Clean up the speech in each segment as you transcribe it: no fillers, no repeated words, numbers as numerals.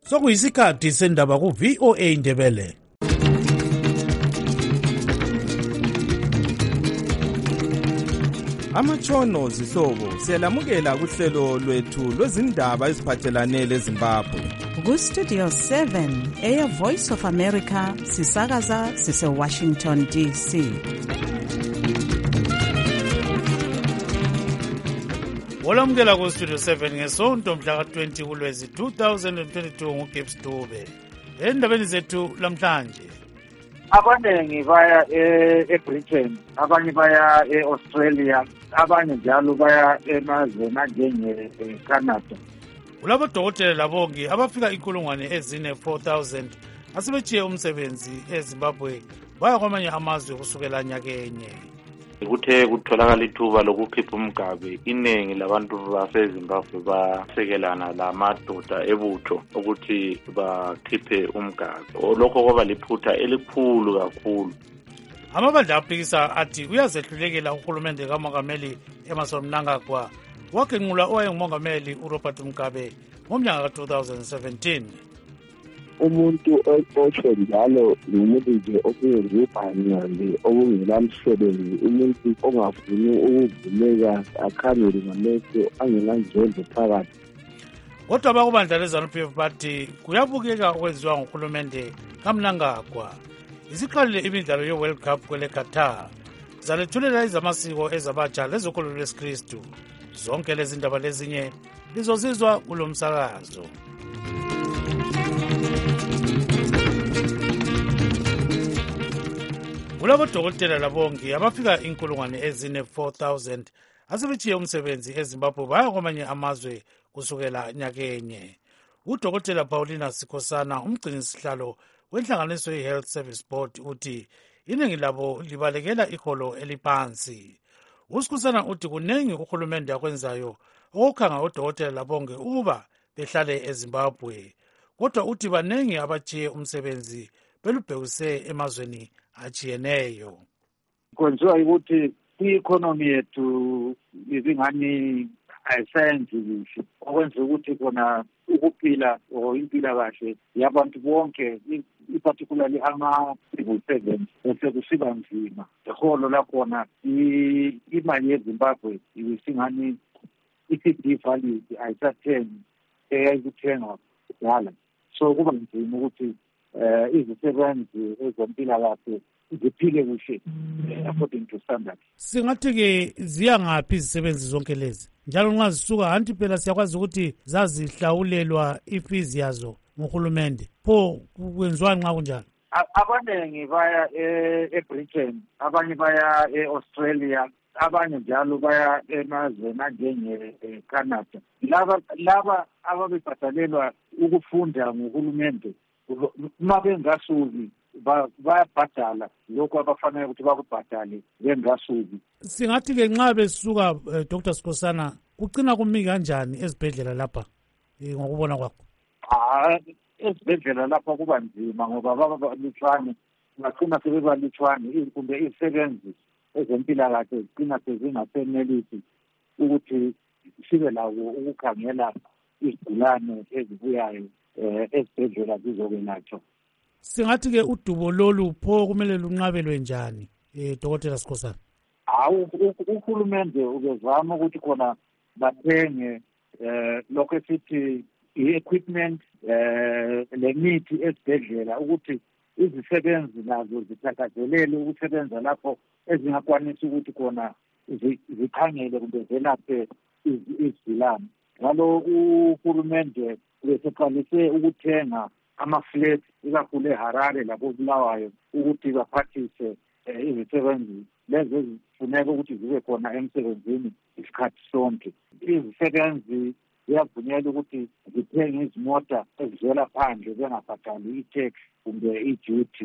Sokuyisikhathi sendaba ku VOA Indebele. Amatshono zihlobo siyalamukela kuhlelo lwethu lwezindaba eziphathelane leZimbabwe. Ku-Studio 7 Air Voice of America sisakaza sise-Washington DC. Olamukela ku-Studio 7 ngesonto mhla ka-20 kuLwezi 2022 nguGibbs Dube. Endabeni zethu lamhlanje. Abanengi baya eBritain, abanye baya eAustralia, abanye njalo baya emazweni anjenge-Canada. Kulabo dokotela labongi abafika 4,000 asebetshiye umsebenzi eZimbabwe baya kwamanye amazwe kusukela nyakenye. Kuthe kutholakala ithuba lokukhipha umgabe, iningi labantu baseZimbabwe basekelana lamadoda ebutho ukuthi bakhiphe umgabe. Lokho kwaba liphutha elikhulu kakhulu. Amabandla aphikisa athi uyazehlulekela uhulumende kamongameli Emmerson Mnangagwa wagenqula owayengumongameli uRobert Mugabe ngomnyaka ka-2017. Umuntu otsho njalo ngumuntu nje okuyizibhanyane okungelamsebenzi, umuntu ongafuni ukuvumeka akhangele ngamehlo angenanzondo phakathi. Kodwa abakubandla leZANU-PF bathi kuyabukeka okwenziwa nguhulumende kaMnangagwa. Isiqalile imidlalo ye-World Cup kwele Qatar. Zalethulela izamasiko ezabatsha lezokholo lwesikristu. Zonke lezi ndaba lezinye lizozizwa kulo msakazo. Kulabo dokotela labongi abafika 4,000 asebetshiye umsebenzi eZimbabwe baya kwamanye amazwe kusukela nyakenye. Udokotela Paulina Sikhosana, umgcinisihlalo wenhlanganiso ye-Health Service Board, uthi iningi labo libalekela iholo eliphansi. USikhosana uthi kunengi uhulumende akwenzayo okukhanga odokotela labonge ukuba behlale eZimbabwe. Kodwa uthi banengi abatshiye umsebenzi belubhekise emazweni ajiyeneyo. Kwenziwa ukuthi i-economy yethu izingani ayisenzi kuhle, okwenza ukuthi khona ukuphila or impilakahle yabantu bonke, particularly ama-civil servants, bese kusiba nzima. Iholo lakhona imali yeZimbabwe isingani i-CD value ayisathengi eyayikuthenga kudala, so kuba nzima ukuthi izisebenzi ezempilakahle ziphile kuhle according to standards. Singathi-ke ziya ngaphi izisebenzi zonke lezi? Njalo nxa zisuka anti phela siyakwazi ukuthi zazihlawulelwa ifizi yazo nguhulumende. Pho kwenziwani nxa kunjalo? Abanengi baya eBritain, abanye baya eAustralia, abanye njalo baya emazweni anjenge-Canada. Laba ababebhadalelwa ukufunda nguhulumende uma bengasuki bayabhadala lokhu abafanele ukuthi bakubhadale bengasuki. Singathi-ke nxa besuka Dr. Sikhosana kucina kumi kanjani ezibhedlela lapha ngokubona kwakho? Ezibhedlela lapha kuba nzima ngoba babalutshwane, bacina sebebalutshwane, kumbe izisebenzi ezempilakahle zicina sezingasenelisi ukuthi sibe lawo ukukhangela izigulane ezibuyayo esibhedlela zizokwelatshwa. Singathi-ke udubo lolu pho kumele lunqabelwe njani, Dr. Sikhosana? Uhulumende ubezama ukuthi khona bathenge lokho esithi i-equipment lemithi esibhedlela ukuthi izisebenzi nazo zithakazelele ukusebenza lapho ezingakwanisi ukuthi khona zikhangele kumbe zelaphe izigulane. Ngalo uhulumende beseqalise ukuthenga ama-flats ikakhulu eHarare lapho Bulawayo ukuthi baphathise izisebenzi lezi ezifuneka ukuthi zibe khona emsebenzini isikhathi sonke. Izisebenzi ziyavunyelwa ukuthi zithenge izimota ezivela phandle bengabhadali i-tax kumbe i-duty.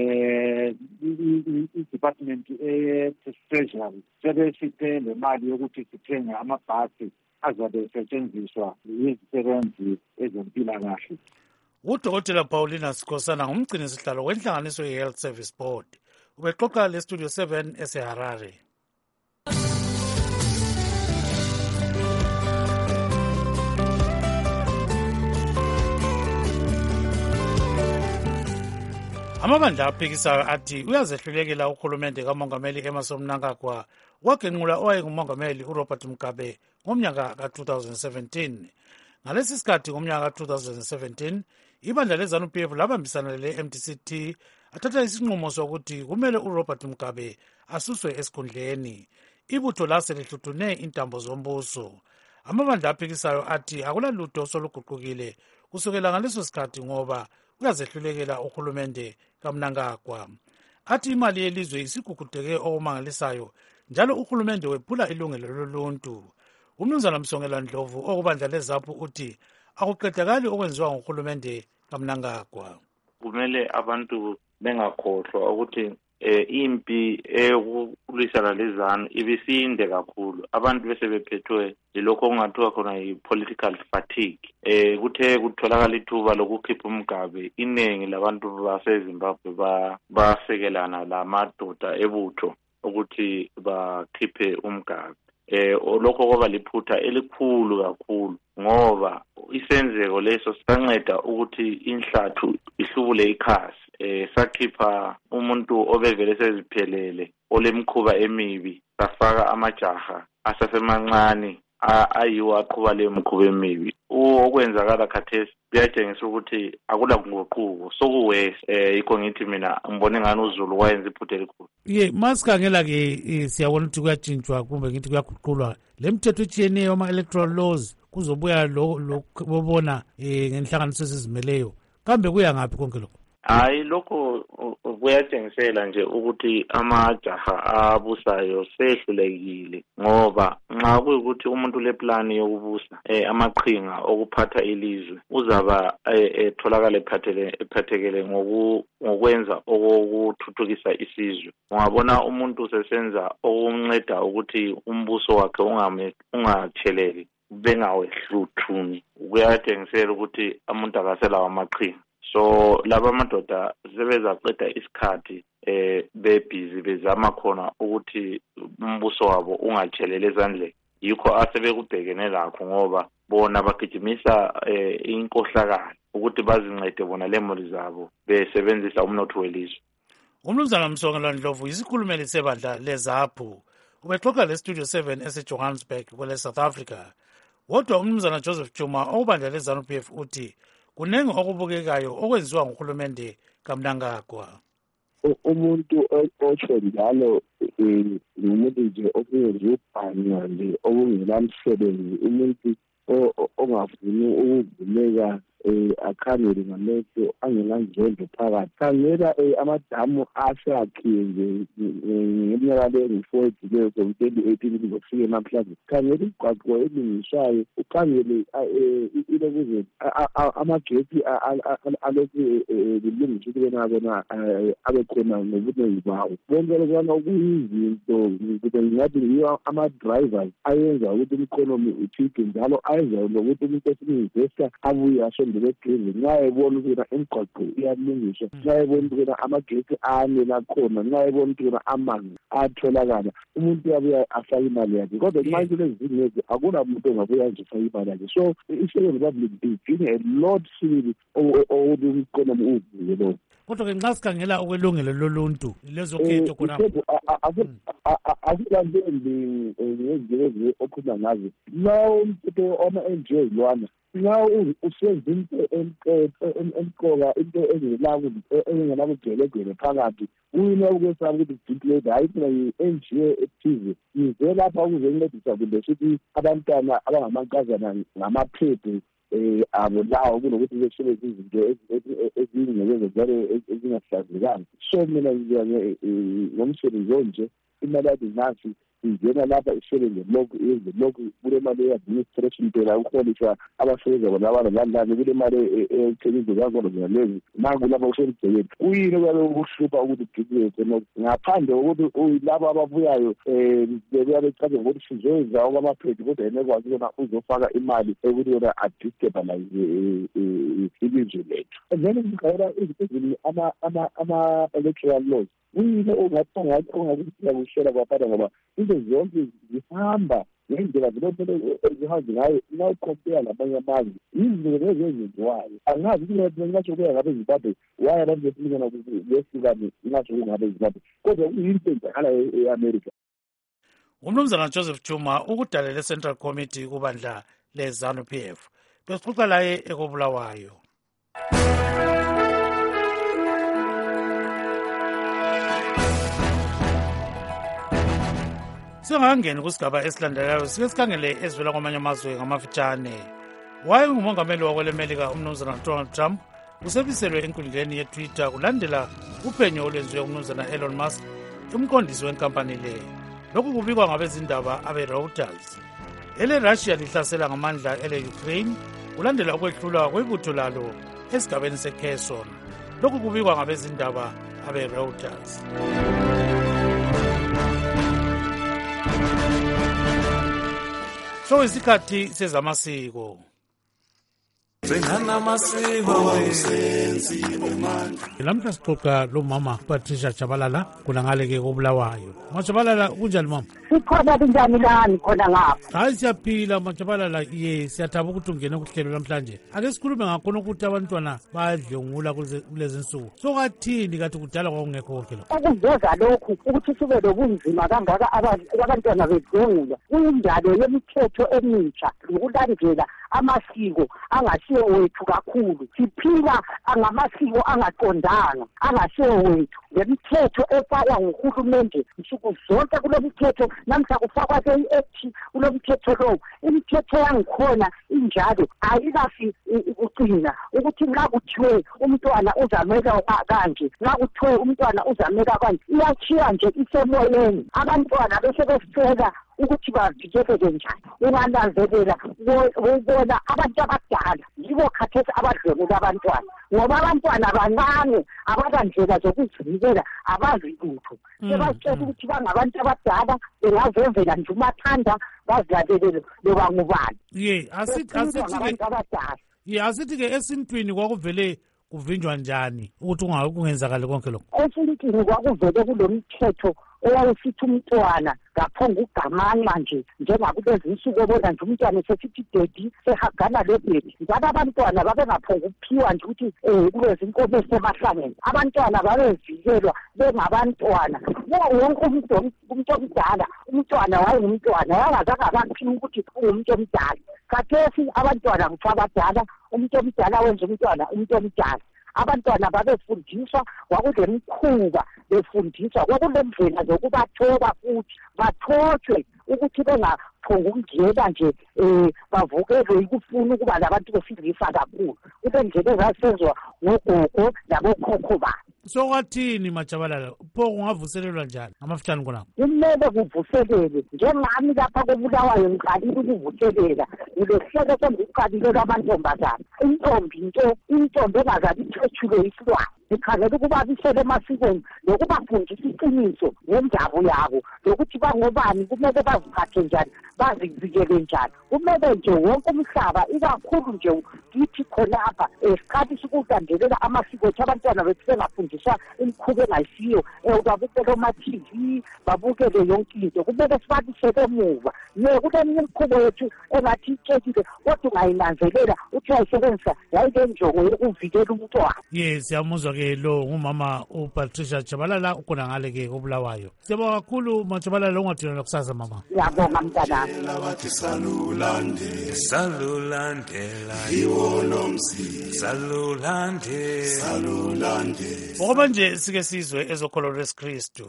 I-department ye-treasury sebesiphe le mali yokuthi sithenge amabhasi azabe esetshenziswa yizisebenzi ezempilakahle. Udokotela Paulina Sikhosana ngumgcinisihlalo wenhlanganiso ye-Health Service Board. Ubexoxa leStudio 7 eseHarare. Amabandla aphikisayo athi uyazehlulekela uhulumende kamongameli Emmerson Mnangagwa wagenqula owayengumongameli uRobert Mugabe ngomnyaka ka-2017. Ngalesi sikhathi ngomnyaka ka-2017 ibandla leZANU-PF labambisana le-MDC-T athatha isinqumo sokuthi kumele uRobert Mugabe asuswe esikhundleni. Ibutho lase lihluthune intambo zombuso. Amabandla aphikisayo athi akulalutho soluguqukile kusukela ngaleso sikhathi ngoba uyazehlulekela uhulumende kaMnangagwa. Athi imali yelizwe isigugudeke okumangalisayo njalo uhulumende wephula ilungelo loluntu. Umnumzana Msongela Ndlovu okubandla leZAPU uthi akuqedakali okwenziwa nguhulumende kaMnangagwa. Kumele abantu bengakhohlwa ukuthi impi eyokulwisana lezanu ibisinde kakhulu. Abantu bese bephethwe lokho okungathiwa khona yi-political fatigue. Kuthe kutholakala ithuba lokukhipha uMgabe, iningi labantu baseZimbabwe basekelana lamadoda ebutho ukuthi bakhiphe uMgabe. Lokho kwaba liphutha elikhulu kakhulu ngoba isenzeko leso sanceda ukuthi inhlathu ihlubule ikhasi. Sakhipha umuntu obevele seziphelele olemkhuba emibi, safaka amajaha asasemancane ayiwo aqhuba leyo mkhuba emibi. Okwenzakala khathesi kuyatshengisa ukuthi akula nguquko sokuwese. Yikho ngithi mina ngibone ngani uZulu wayenza iphutha elikhulu. Masikhangela-ke siyabona ukuthi kuyatshintshwa kumbe ngithi kuyaguqulwa le mithetho etshiyeneyo ama-electoral laws kuzobuya bobona ngenhlanganiso ezizimeleyo. Kambe kuya ngaphi konke lokho? Hayi, lokho kuyatshengisela nje ukuthi amajaha abusayo sehlulekile ngoba nxa kuyukuthi umuntu leplani yokubusa amaqhinga okuphatha ilizwe uzaba etholakala ephathekele ngokwenza okuthuthukisa isizwe. Ungabona umuntu sesenza okunceda ukuthi umbuso wakhe ungatheleli bengawehluthuni, kuyatshengisela ukuthi umuntu akaselawo amaqhinga. So laba amadoda sebezaqeda isikhathi bebhizi bezama khona ukuthi umbuso wabo ungatshelele ezandleni. Yikho asebekubhekene lakho ngoba bona bagijimisa inkohlakalo ukuthi bazincede bona lemuli zabo besebenzisa umnotho welizwe. Umnumzana Msongela Ndlovu yisikhulumeli sebandla leZAPU ubexoxa leStudio 7 eseJohannesburg kwele South Africa. Kodwa umnumzana Joseph Chuma okubandla leZANU-PF uthi kunenge okubukekayo okwenziwa nguhulumende kaMnangagwa. Umuntu otsho njalo ngumuntu nje okungenza ubhanyo nje okungelamsebenzi, umuntu ongafuni ukuvumeka akhangele ngamehlo angenanzondo phakathi. Khangela amadamu asakhiwe nje ngeminyaka le-4 edileyo ngo-2018 kuzofika namhlanje. Khangela imigwaqo elungiswayo, ukhangele ilokuze amagetsi alokhu kulungiswa ukubena bona abekhona ngobunengi bawo. Bonke lokwana okuyizinto kube ngathi yiyo ama-drivers ayenza ukuthi i-economy uthike njalo ayenza lokuthi umuntu esinivesta abuye asondeleduze nxa ebona ukubona imigwaqo iyalungiswa, nxa ebona ukubona amagetsi anele akhona, nxa ebona ukubona amanzi atholakala, umuntu uyabuya afake imali yakhe. Kodwa nxa into lezi zingezi akula muntu ongabuya nje afake imali yakhe. So i-Second Republic is doing a lot sibili ukuthi i-economy uvuke lokho. Kodwa-ke nxa sikhangela okwelungelo loluntu lezokhetho khonapho akulantembi ngezinto okhuluma ngazo lawo umthetho ama-NGO lwana nxa usenza into emqoka, into engenabugelegele phakathi, kuyini okwesaba ukuthi declare hayi phela yi-NGO ethize ize lapha ukuzencedisa kumbe sithi abantwana abangamankazana ngamaphephe abo lawo kunokuthi besebenzise izinto ezingekeze njalo ezingahlazekanga. So mina ngomsebenzi onje imali yathi nasi ingena lapha isebenze lokhu yenze lokhu, kule mali ye-administration phela ukuholisha abasebenza bona abanalani, kule mali ethengizo zakhona zinalezi nangu lapha kusemgcekeni. Kuyini okuyabe kuhlupha ukuthi digileke ngaphandle kokuthi labo ababuyayo bebuya becaze ngokuthi sizoyenza okwamaphedi kodwa yena ekwazi ukubona uzofaka imali ekuthi yona adestabilize ilizwe lethu. And then kukhayela izinto ama-electoral laws, kuyini ongakuhlela kwaphatha ngoba into zonke zihamba ngendlela vele ezihambi ngayo nawukompera labanye amazwe izinto lezi ezenziwayo angazi ukuthi ngingatsho kuya ngabe Zimbabwe why abantu besikana besikane ngingatsho kungabe Zimbabwe kodwa kuyinto enzakala e-America. Umnumzana Joseph Chuma ukudalela Central Committee kubandla le-ZANU-PF besixoxa laye ekobulawayo. Singangeni kusigaba esilandelayo sike sikhangele ezivela kwamanye amazwe ngamafitshane. Wayengumongameli wakwelemelika umnumzana Donald Trump usebiselwe enkundleni ye-Twitter kulandela uphenyo olwenziwe umnumzana Elon Musk umqondisi wenkampani le. Lokhu kubikwa ngabezindaba abe-Reuters. Ele-Russia lihlasela ngamandla ele-Ukraine kulandela ukwehlulwa kwebutho lalo esigabeni se-Kherson. Lokhu kubikwa ngabezindaba abe-Reuters. So isikhathi sezamasiko. Lamhla sixoxa lo mama Patricia Chabalala kuna ngale ke kobulawayo. Machabalala kunjani mama? Sikhona kunjani lani khona ngapha? Hayi siyaphila Machabalala siyathaba ukuthi ungene kuhlelo namhlanje. Ake sikhulume ngakho ukuthi abantwana bayadlungula kulezi insuku. So kathini kathi kudala kwakungekho konke lokho? Ukuveza lokhu ukuthi sibe lobunzima kangaka abantwana bedlungula. Kuyinjalo yemithetho emitsha ukulandela amasiko angasiyo wethu kakhulu. Siphila ngamasiko angaqondanga angasiyo wethu. Lemithetho efakwa nguhulumende nsuku zonke kulemithetho namhla kufakwa ke-act kulomthetho lo. Imithetho yangikhona injalo ayikafi uqina ukuthi nxa kuthiwe umntwana uzameka kanje nxa kuthiwe umntwana uzameka kanje iyachiya nje isemoyeni. Abantwana bese besicela ukuthi bavikeleke njani. Ungananzelela ubona abantu abadala yibo khathesi abadlwengula abantwana ngoba abantwana bancane abakandlela zokuzivikela abazi lutho. Sebasitshela ukuthi bangabantu abadala bengazenzela nje umathanda bazilalele loba ngubani. Asithi-ke esintwini kwakuvele kuvinjwa njani ukuthi kungenzakali konke lokho? Esintwini kwakuvele kulomthetho owawusithi umntwana ngaphonga ugamanxa nje njengakulezi insuku obona nje umntwana sesithi dedi sehagana lebhedi. Njalo abantwana babengaphonga ukuphiwa nje ukuthi kulezi inkomo esemahlangeni. Abantwana babevikelwa bengabantwana. Wonke umuntu omdala umntwana wayengumntwana wangazange abaphiwa ukuthi ungumuntu omdala. Khathesi abantwana kuthiwa abadala umuntu omdala wenza umntwana umuntu omdala. Abantwana babefundiswa kwakulemikhuba befundiswa kwakulendlela zokubathoba futhi bathotshwe ukuthi bengaphonga ukungena nje bavukelwe ikufuna ukuba labantu besilisa kakhulu. Kube ndlela ezasenzwa ngogogo labokhokho babo. So kwathini Machabalala pho kungavuselelwa njani amafitshane khona? Kumele kuvuselele njengami lapha kobulawayo ngiqalile ukuvuselela ngilehlelo sengiqalile lamantombazana. Intombi engakabi ithwetshulwe isilwane ikhangela ukuba bisele emasikweni lokubafundisa iqiniso ngendaba yabo lokuthi bangobani kumele baziphathe njani bazivikele njani. Kumele nje wonke umhlaba ikakhulu nje kithi khonapha esikhathi sokulandelela amasiko ethu abantwana bethu bengafundiswa imikhuba engayisiyo babukele oma-TV babukele yonke into. Kumele sibalisele emuva kuleminye imikhuba yethu engathi itshekile kodwa ungayinanzelela uthi uyayisebenzisa yayile njongo yokuvikela umntwana. Siyamuzwa ke lo ngumama uPatricia Chabalala ukhona ngale ke kobulawayo. Siyabonga kakhulu Machabalala ungathina kusasa mama. Ngiyabonga mntanami. Salulandela iwonomzi salulandela. Ngoba nje sike sizwe ezokholo lwesikristu.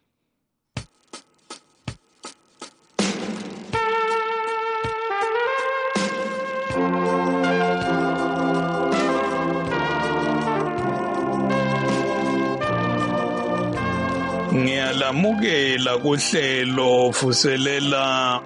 Ngiyalamukela kuhlelo vuselela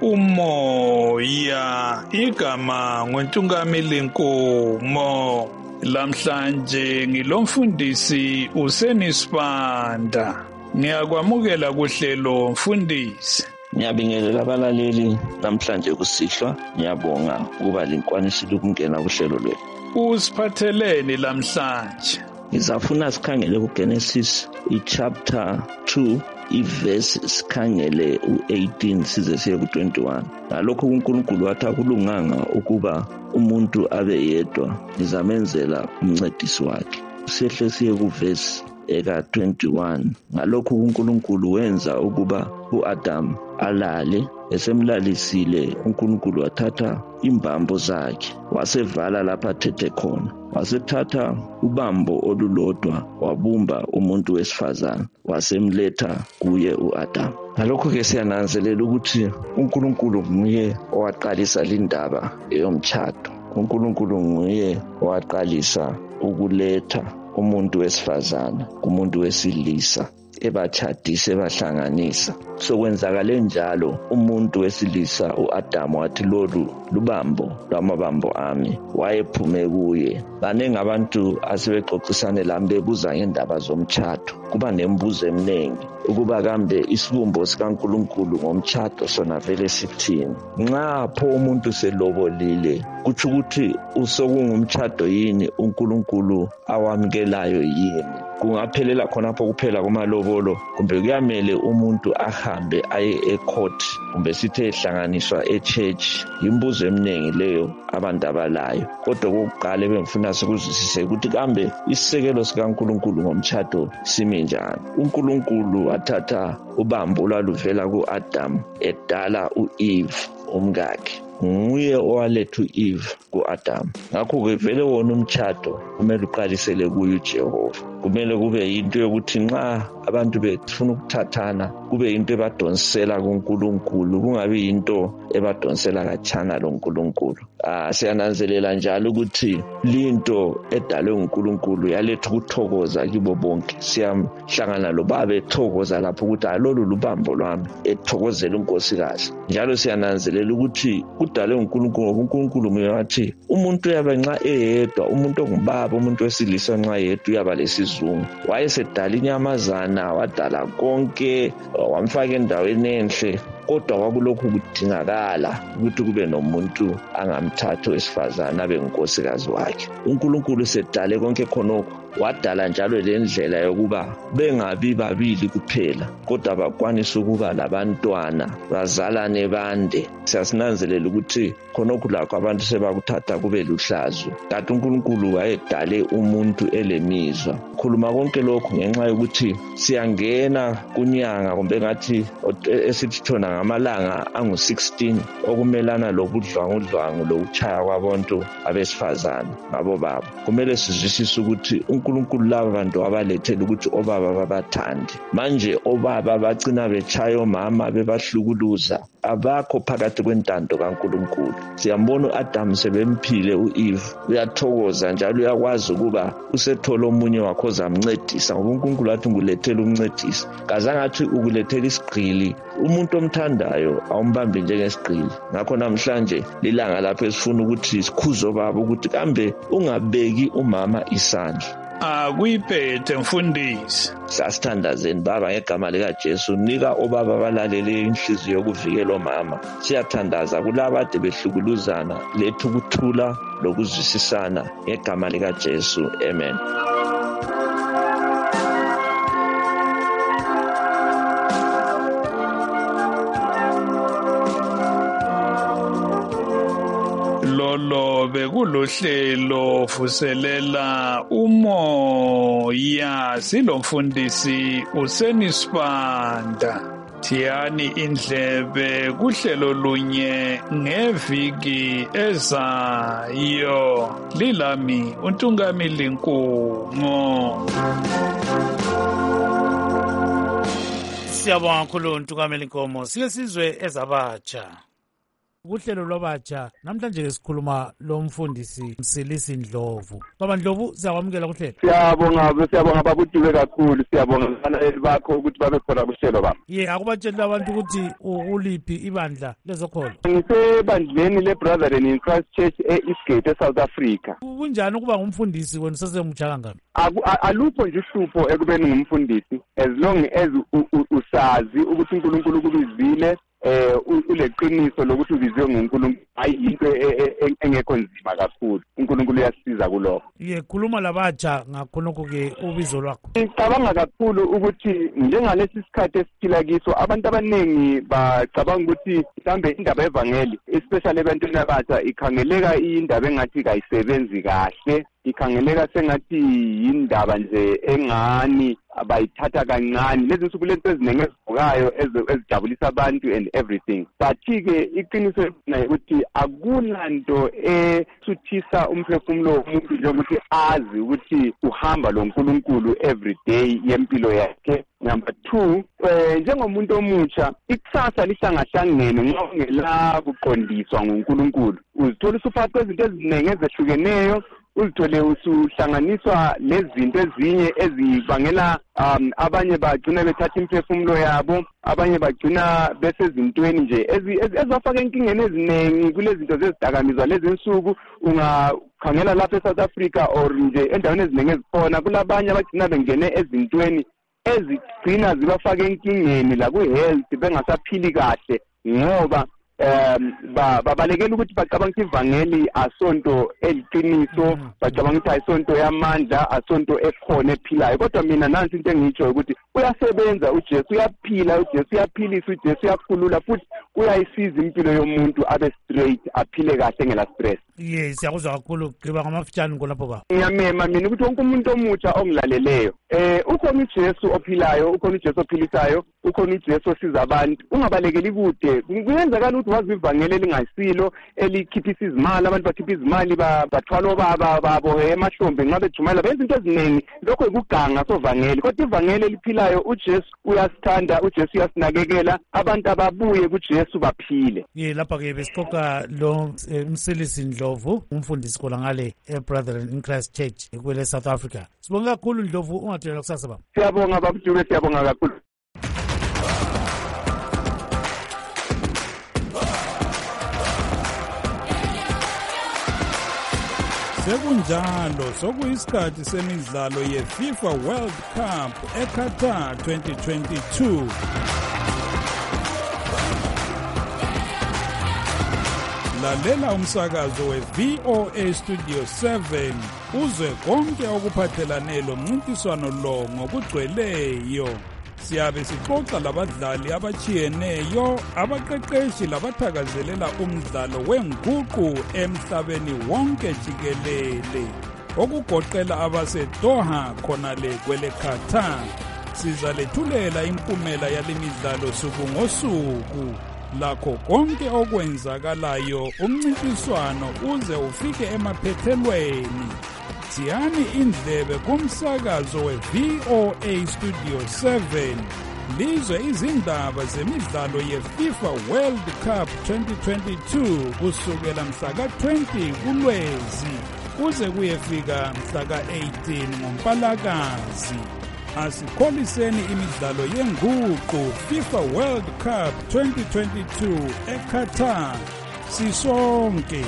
umoya igama ngoNtungamili Nkomo. Lamhlanje ngilomfundisi uSenisibanda. Ngiyakwamukela kuhlelo mfundisi. Ngiyabingelela abalaleli namhlanje kusihlwa. Ngiyabonga ukuba linkwanisile ukungena kuhlelo lwethu. Usiphatheleni lamhlanje? Ngizafuna sikhangele kuGenesis chapter 2 ivesi sikhangele u-18 size siye ku-21. Ngalokho uNkulunkulu wathi akulunganga ukuba umuntu abe yedwa, ngizamenzela umncedisi wakhe. Sihle siye kuvesi eka-21. Ngalokho uNkulunkulu wenza ukuba u-Adam alale. Esemlalisile uNkulunkulu wathatha imbambo zakhe wasevala lapha athethe khona. Wasethatha ubambo olulodwa wabumba umuntu wesifazane wasemletha kuye u-Adam. Ngalokho-ke siyananzelela ukuthi uNkulunkulu nguye owaqalisa lindaba yomtshado. uNkulunkulu nguye owaqalisa ukuletha umuntu wesifazane kumuntu wesilisa, ebachadisa ebahlanganisa. Sokwenzakale njalo umuntu wesilisa uAdam wathi lolu lubambo lwamabambo ami, wayephume kuye. Baningi abantu asebexoxisane lami bebuza ngendaba zomtshado. Kuba nembuzo eminingi ukuba kambe isibumbo sikaNkulunkulu ngomtshado sona vele sithini. Nxa pho umuntu selobolile kuthi ukuthi usokungumtshado yini uNkulunkulu awamkelayo yini? Kungaphelela khonapho kuphela kumalobolo, kumbe kuyamele umuntu ahambe aye ecourt, kumbe sithe ehlanganiswa echurch? Imbuzo eminingi leyo abantu abalayo. Kodwa kokuqala bengifuna sikuzwisise ukuthi kambe isisekelo sikaNkulunkulu ngomtshado simi njani. uNkulunkulu wathatha ubambo olwaluvela ku-Adam edala u-Eve umkakhe. Nguye owaletha u-Eve ku-Adam. Ngakho-ke vele wona umtshado kumele uqalisele kuye uJehova. Kumele kube yinto yokuthi nxa abantu befuna ukuthathana kube yinto ebadonsela kuNkulunkulu, kungabi yinto ebadonsela khatshana loNkulunkulu. Siyananzelela njalo ukuthi linto edalwe nguNkulunkulu yaletha ukuthokoza kibo bonke. Siyamhlangana lobaba ethokoza lapho ukuthi lolu lubambo lwami, ethokozela unkosikazi. Njalo siyananzelela ukuthi kudalwe nguNkulunkulu ngoba uNkulunkulu nguye wathi umuntu uyabe nxa eyedwa, umuntu ongubaba, umuntu wesilisa nxa yedwa uyaba lesizungu. Wayesedala inyamazana, wadala konke, wamfaka endaweni enhle. Kodwa kwakulokhu kudingakala ukuthi kube nomuntu angamthatha wesifazane abe ngunkosikazi wakhe. uNkulunkulu sedale konke khonokho, wadala njalo lendlela yokuba bengabi babili kuphela, kodwa bakwanisa ukuba labantwana, bazalane bande. Siyasinanzelela ukuthi khonokho lakho abantu sebakuthatha kube luhlazo. Kanti uNkulunkulu wayedale umuntu elemizwa. Khuluma konke lokhu ngenxa yokuthi siyangena kunyanga, kumbe ngathi esithi thona ngamalanga angu-16 okumelana lobudlwangudlwangu lokuchaya kwabantu abesifazane ngabo baba. Kumele sizwisise ukuthi uNkulunkulu laba bantu abalethele ukuthi obaba babathande. Manje obaba bagcina bechaya omama bebahlukuluza. Abakho phakathi kwentando kaNkulunkulu. Siyambona uAdam sebemphile uEve, uyathokoza njalo uyakwazi ukuba usethola omunye wakho zamncedisa ngoba uNkulunkulu athi ngulethele umncedisi. Kazange athi ukulethela isigqili. Umuntu omthandayo awumbambi njengesigqili. Ngakho namhlanje lilanga lapho esifuna ukuthi sikhuze obaba ukuthi kambe ungabeki umama isandla. Akuyiphethe mfundisi. Sasithandazeni baba ngegama likaJesu, nika obaba balalele inhliziyo yokuvikela omama. Siyathandaza kulabo ade behlukuluzana, letha ukuthula lokuzwisisana ngegama likaJesu. Amen. Lolo bekulohlelo vuselela umoya, silomfundisi uSenisibanda. Thiyani indlebe kuhlelo lunye ngeviki ezayo. Lilami uNtungamili Nkungo. Siyabonga kakhulu uNtungamili Nkomo. Sike sizwe ezabatsha. Kuhlelo lwabatsha namhlanje ke sikhuluma lomfundisi Msilisi Ndlovu. Baba Ndlovu, siyakwamukela kuhlelo. Siyabonga babuduke kakhulu. Siyabonga abalaleli bakho ukuthi babe khona kuhlelo baba. Akubatshela abantu ukuthi ukuliphi ibandla lezokholo. Ngisebandleni leBrethren in Christ Church eEastgate eSouth Africa. Kunjani ukuba ngumfundisi wena usesemutsha kangaka? Alupho nje uhlupho ekubeni ngumfundisi as long as usazi ukuthi uNkulunkulu kubizile uleqiniso lokuthi ubiziwe nguNkulunkulu hayi into engekho nzima kakhulu. uNkulunkulu uyasiza kulokho. Khuluma labatsha ngakhonokho-ke ubizo lwakho. Ngicabanga kakhulu ukuthi njengalesi sikhathi esiphila kiso abantu abaningi bacabanga ukuthi mhlambe indaba yevangeli especially ebantwini abatsha ikhangeleka indaba engathi kayisebenzi kahle, ikhangeleka sengathi yindaba nje engani abayithatha kancane. Lezi nsuku lento eziningi ezivukayo ezijabulisa abantu and everything, but-ke iqiniso ukuthi akulanto esuthisa umphefumulo womuntu njengokuthi azi ukuthi uhamba lo nkulunkulu every day yempilo yakhe. Number 2, njengomuntu omutsha ikusasa lihlangahlangene nxa ungela kuqondiswa nguNkulunkulu. Uzithola usuphakathi kwezinto eziningi ezehlukeneyo, uzithole usuhlanganiswa lezinto ezinye ezibangela abanye bagcina bethatha imphefumulo yabo, abanye bagcina besezintweni nje ezafaka enkingeni eziningi kulezi zinto zezidakamizwa lezi nsuku. Ungakhangela lapha eSouth Africa or nje endaweni eziningi ezikhona kulabanye abagcina bengene ezintweni ezigcina zibafaka enkingeni la ku-health bengasaphili kahle ngoba babalekela ukuthi bacabanga ukuthi ivangeli asonto eliqiniso, bacabanga ukuthi ayisonto yamandla, asonto ekhona ephilayo. Kodwa mina nansi into engiyitsho ukuthi uyasebenza uJesu, uyaphila uJesu, uyaphilisa uJesu, uyakhulula futhi uyayisiza impilo yomuntu abe straight, aphile kahle ngela stress. Siyakuzwa kakhulu. Gqiba ngamafitshane ngolapho ba. Ngiyamema mina ukuthi wonke umuntu omutsha ongilaleleyo ukhona uJesu ophilayo, ukhona uJesu ophilisayo, ukhona uJesu osiza abantu. Ungabalekeli kude. Kuyenzakala ukuthi wazi ivangeli elingasilo elikhiphisa izimali, abantu bakhipha izimali bathwala obaba babo emahlombe nxa bejumela benza into eziningi. Lokho ikuganga sovangeli. Kodwa ivangeli eliphilayo uJesu uyasithanda, uJesu uyasinakekela, abantu ababuye kuJesu baphile. Lapha-ke besixoxa lo Msilisi Ndlovu, umfundisi khona ngale eBrethren in Christ Church kwele South Africa. Sibonga kakhulu Ndlovu, ungathelela kusasa baba. Siyabonga babudube, siyabonga kakhulu. Sekunjalo sokuyisikhathi semidlalo yeFIFA World Cup eQatar 2022. Lalela umsakazo weVOA Studio 7 uzwe konke okuphathelane lomncintiswano lo ngokugcweleyo. Siyabe sixoxa labadlali abachiyeneyo, abaqeqeshi labathakazelela umdlalo wenguqu emhlabeni wonke jikelele, okugoqela abaseDoha khonale kwele Qatar. Sizalethulela impumela yalemidlalo suku ngosuku, lakho konke okwenzakalayo umncintiswano uze ufike emaphethelweni. Siyani indlebe kumsakazo weVOA Studio 7 lizwe izindaba zemidlalo yeFIFA World Cup 2022 kusukela mhla ka-20 kuLwezi kuze kuyefika mhla ka-18 ngoMpalakazi. Asikholiseni imidlalo yenguqu FIFA World Cup 2022 eQatar sisonke.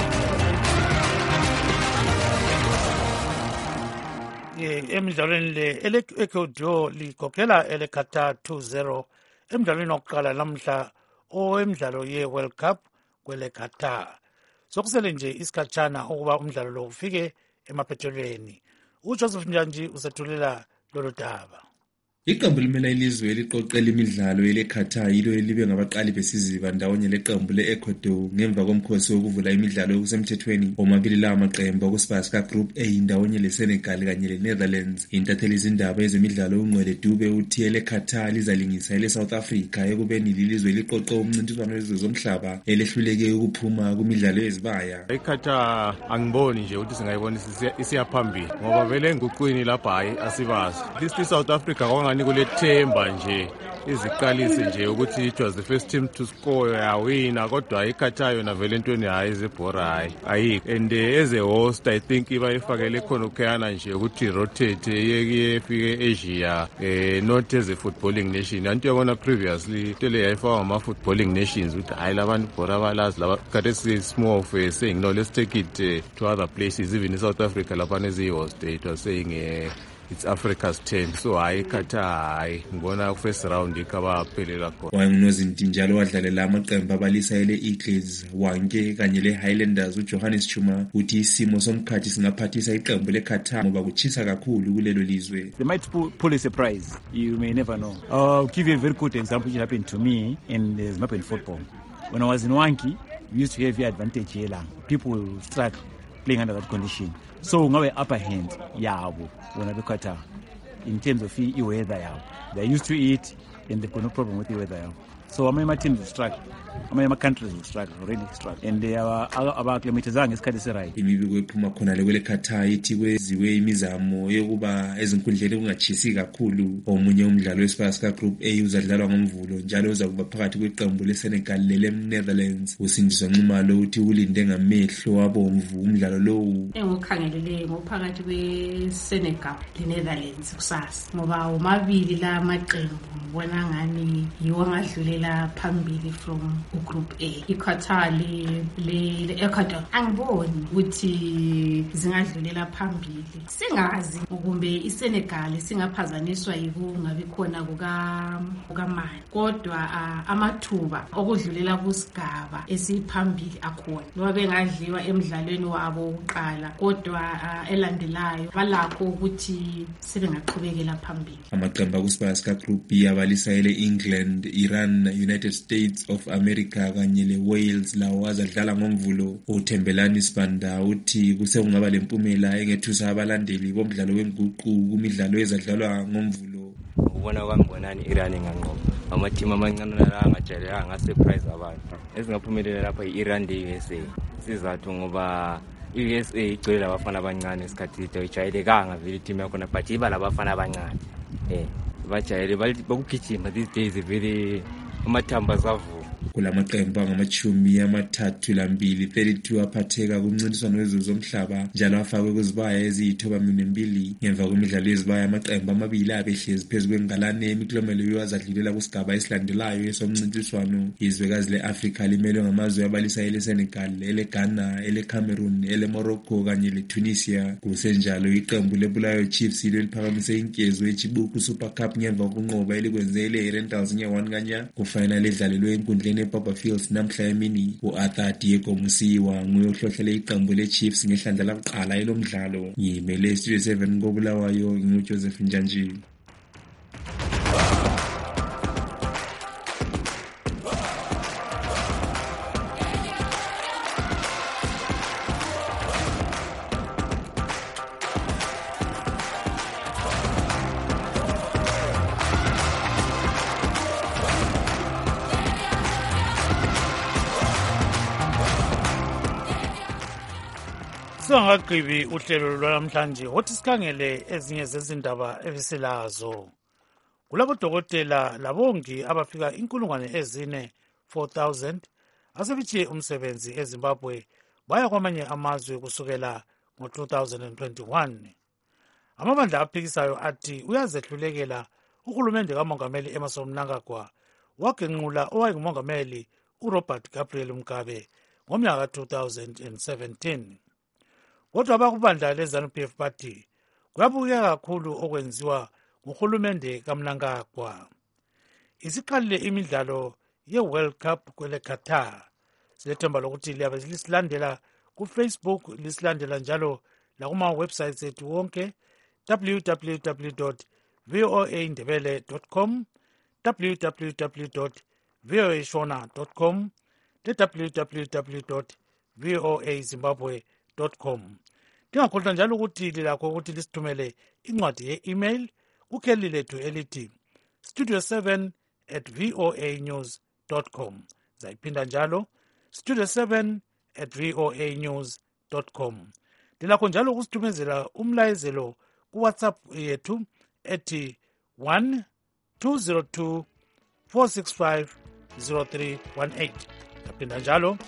Emidlalweni le ele-Ecuador likhokhela ele-Qatar 2-0 emidlalweni wokuqala namhla emidlalo ye-World Cup kwele Qatar. Sokusele nje isikhatshana ukuba umdlalo lo ufike emaphethelweni. uJoseph Njanji usethulela lolu daba. Iqembu limela ilizwe eliqoqela imidlalo ele-Qatar yilo elibe ngabaqali besiziba ndawonye leqembu le-Ecuador ngemva komkhosi wokuvula imidlalo yokusemthethweni omabili la maqembu okusipasika Group A ndawonye leSenegal kanye leNetherlands. Intatheli izindaba ezemidlalo uNgcwele Dube uthi ele-Qatar lizalingisa ele-South Africa ekubeni lilizwe liqoqe umncintiswano wezizwe zomhlaba elehluleke ukuphuma kumidlalo yezibaya. iQatar angiboni nje ukuthi singayibonisa isiyaphambili ngoba vele enguqwini lapha hayi asibazi. South Africa kulethemba nje iziqalise nje ukuthi it was the first team to score yawina, kodwa iQatar yona vele entweni hayi izibhora ayikho. And as a host I think bayifakele khona ukhayana nje ukuthi rotate yefike Asia not as a footballing nation. Anti yabona previously tele yayifaka ama footballing nations ukuthi hayi labantu bhora balazi laba kade small of saying no, let's take it to other places. Even in South Africa lapha as a host it was saying it's Africa's turn. So hayi Qatar hayi ngibona first round ikabaphelela khona. Wanginozinti njalo wadlalela amaqembu abalisa ele Eagles wanke kanye le Highlanders uJohannes Chuma uthi isimo somkhathi singaphathisa iqembu leQatar ngoba kuchisa kakhulu kulelo lizwe. They might pull a surprise. You may never know. I'll give you a very good example which happened to me in the Zimbabwean football. When I was in Wanki, we used to have the advantage here. People struggle playing under that condition. So ngabe upper hand yabo when Qatar in terms of the weather. They're used to it and they've got no problem with the weather. So my teams will struggle. My countries will struggle, really struggle. And they are abaklimatizanga isikhathi serayi. Imibiko ephuma khona le Qatar ithi kweziwe imizamo yokuba ezinkundleni kungachisi kakhulu. Omunye umdlalo wesifasi ka Group A uzadlalwa ngomvulo njalo uzakuba phakathi kweqembu leSenegal leNetherlands. Usindiswa Nxumalo uthi ulinde ngamehlo abomvu umdlalo lowo. Engokhangelele ngophakathi kweSenegal leNetherlands kusasa. Ngoba umabili la maqembu ngibona ngani yiwo ngadlulela phambili from Group A. iQatar le Ecuador angiboni ukuthi zingadlulela phambili. Singazi ukumbe iSenegal singaphazaniswa yikungabi khona kukamani. Kodwa amathuba okudlulela kusigaba esiphambili akhona. Ngoba bengadliwa emidlalweni wabo uqala kodwa elandelayo balakho ukuthi sebengaqhubekela phambili. Amaqembu akuSpurs ka Group B abalisa ele England, Iran, United States of America kanye le Wales lawo azadlala ngomvulo. uThembelani Sibanda uthi kusengaba lempumela engethusa abalandeli bomdlalo wenguqu kumidlalo ezadlalwa ngomvulo. Ubona kwami bonani Iran nganqoba amateam amancane la angajayelanga ngasurprise abantu ezingaphumelela lapha iIran USA sizathu ngoba USA igcwele labafana abancane esikhathi ijayelekanga vele team yakhona but iba labafana abancane bajayele bakugijima these days vele amathamba zavu. Kulamaqembu angamachumi amathathu lambili 32 aphatheka kumncintiswano wezomhlaba njalo afakwe kuzibaya eziyithoba-2 ngemva kwemidlalo yezibaya amaqembu amabili abehlezi phezu kwengalane emiklomelo yoazadlulela kusigaba esilandelayo esomncintiswano. Izwekazi le-Afrika limelwe ngamazwe abalisa ele-Senegal, ele-Ghana, ele-Cameroon, ele-Morocco kanye le-Tunisia. Kusenjalo iqembu le-Bulawayo Chiefs ilo liphakamise inkezo eChibuku Super Cup ngemva kokunqoba elikwenze ele-Rentals nye-1 kanya kufinal edlalelwe enkundleni eBaba Fields namhla emini. uArthur Diego Musiwa nguye ohlohlele iqembu leChiefs ngehlandla lakuqala elomdlalo. Yimele Studio 7 koBulawayo nguJoseph Njanji. Singakagqibi uhlelo lwanamhlanje wothi sikhangele ezinye zezindaba ebisilazo. Kulabodokotela labongi abafika 4,000 asebichiye umsebenzi eZimbabwe baya kwamanye amazwe kusukela ngo-2021. Amabandla aphikisayo athi uyazehlulekela uhulumende kaMongameli Emmerson Mnangagwa wagenqula owayengumongameli uRobert Gabriel Mugabe ngomnyaka 2017. Kodwa abakubandla leZANU-PF bathi kuyabukeka kakhulu okwenziwa nguhulumende kaMnangagwa. Isiqalile imidlalo ye-World Cup kwele Qatar. Silethemba lokuthi liyabe lisilandela kuFacebook, lisilandela njalo lakuma-websites ethu wonke www.voaindebele.com, www.voashona.com, www.voazimbabwe.com. Ndingakhohlwa njalo ukuthi lilakho ukuthi lisithumele incwadi ye-email kukheli lethu elithi studio7@voanews.com. Zayiphinda njalo studio7@voanews.com. Lilakho njalo ukusithumezela umlayezelo kuWhatsApp yethu ethi 1-202-465-0318. Zaphinda njalo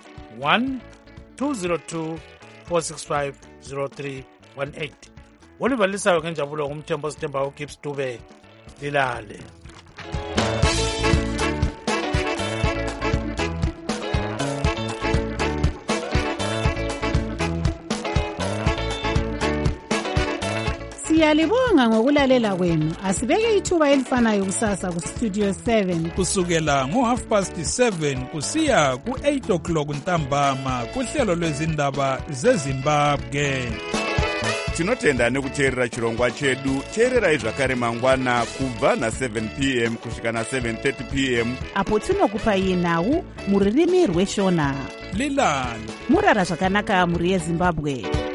1-202-465-0318. Olibalisayo ngenjabulo ngumthembo Sithemba uGibbs Dube. Lilale. Siyalibonga ngokulalela kwenu. Asibeke ithuba elifanayo kusasa ku Studio 7 kusukela ngo7:30 kusiya ku8 o'clock ntambama kuhlelo lwezindaba zeZimbabwe. Tinotenda nekuteerera chirongwa chedu. Teererai zvakare mangwana kubva na7 p.m. kusvika na7:30 p.m. apo tinokupai nhau muririmi rweshona. Lilani murara zvakanaka muri yeZimbabwe.